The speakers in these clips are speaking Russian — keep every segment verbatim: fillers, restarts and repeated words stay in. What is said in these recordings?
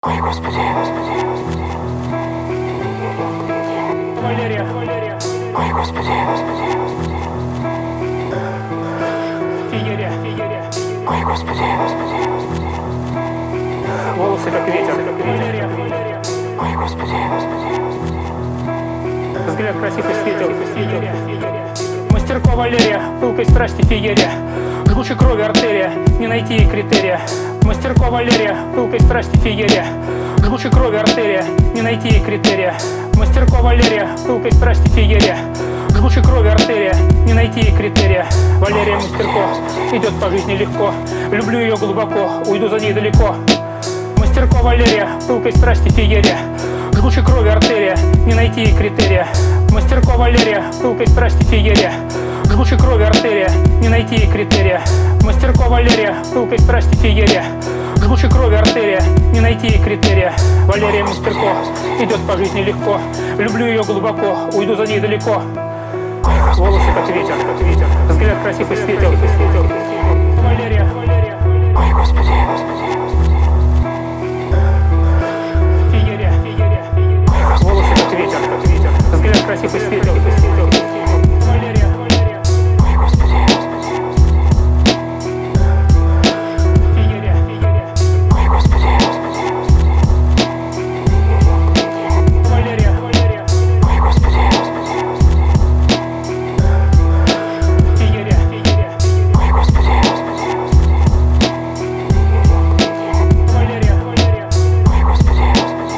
Ой, Господи, Господи. Валерия, Валерия. Ой, Господи, Господи. Феерия, феерия. Ой, Господи, Господи. Волосы как ветер, как Валерия, Валерия. Ой, Господи, Господи. Взгляд красив и светел, феерия, феерия. Мастерко Валерия, пылкой страсти феерия. Жгучей крови артерия, не найти ей критерия. Мастерко Валерия, пылкой страсти феерия. Жгучей крови артерия, не найти ей критерия. Мастерко Валерия, пылкой страсти феерия. Жгучей крови артерия, не найти ей критерия. Валерия Мастерко идет по жизни легко. Люблю ее глубоко, уйду за ней далеко. Мастерко Валерия, пылкой страсти феерия. Жгучей крови артерия, не найти ей критерия. Мастерко Валерия, пылкой страсти феерия. Жгучей крови артерия, не найти ей критерия. Мастерко Валерия, пылкой страсти феерия. Жгучей крови артерия, не найти ей критерия. Валерия Мастерко идет по жизни легко. Люблю ее глубоко, уйду за ней далеко. Волосы как ветер, как ветер. Взгляд красив и светел, светел. Валерия, Валерия. Ой, Господи, Господи. Феерия, феерия, феерия. Волосы как ветер, как ветер. Взгляд красив и светел, светел. Валерия, Валерия. Ой, Господи, Господи. Феерия, феерия. Ой, Господи, Господи. Валерия, Валерия. Ой, Господи, Господи. Феерия, феерия. Ой, Господи, Господи. Валерия, Валерия. Ой, Господи, Господи.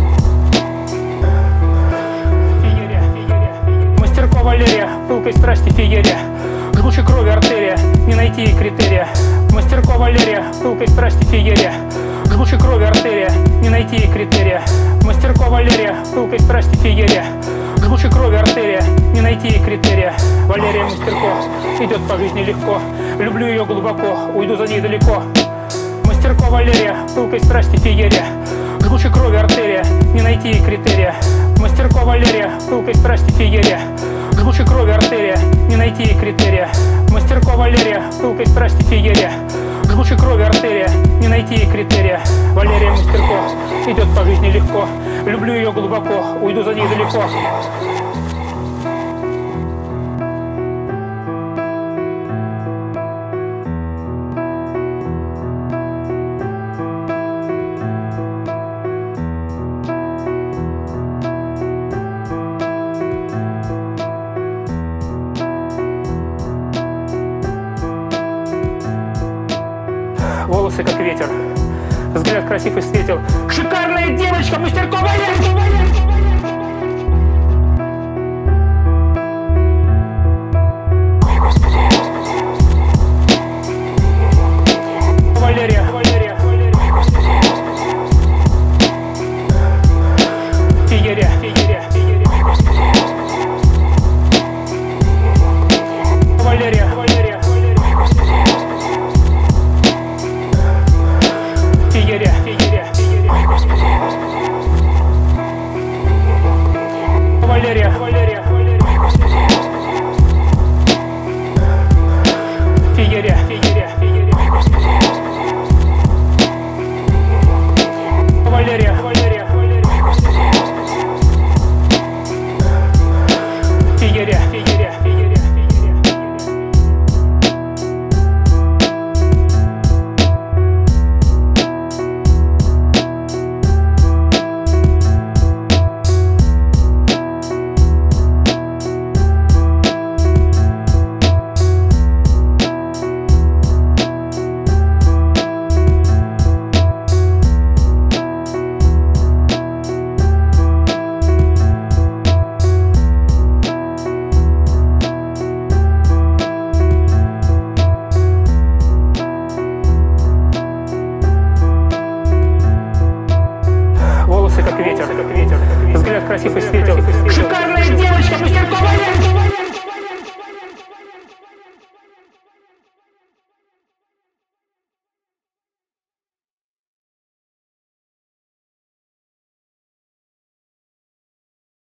Феерия, феерия. Мастерко Валерия, пылкой страсти феерия. Жгучей крови артерия, не найти ей критерия. Мастерко Валерия, пылкой страсти феерия. Жгучей крови артерия, не найти ей критерия. Мастерко Валерия, пылкой страсти феерия. Жгучей крови артерия, не найти ей критерия. Валерия Мастерко идет по жизни легко. Люблю ее глубоко, уйду за ней далеко. Мастерко Валерия, пылкой страсти феерия. Жгучей крови артерия, не найти ей критерия. Мастерко Валерия, пылкой страсти феерия. Жгучей крови артерия, не найти ей критерия. Мастерко Валерия, пылкой страсти феерия. Жгучей крови артерия, не найти ей критерия. Валерия Мастерко идет по жизни легко. Люблю ее глубоко, уйду за ней далеко. Волосы как ветер, взгляд красив и светел. Шикарная девочка, Мастерко Валерия! Ой, Господи, Господи. Валерия, Валерия, Валерия. Ой, Господи, Господи. Феерия, феерия, феерия. Ой, Господи, Господи. Валерия, Валерия, Валерия. Ой, Господи, Господи. Феерия, феерия, феерия. Ой, Господи, Господи. Валерия, Валерия, Валерия. Ой, Господи, Господи. Феерия,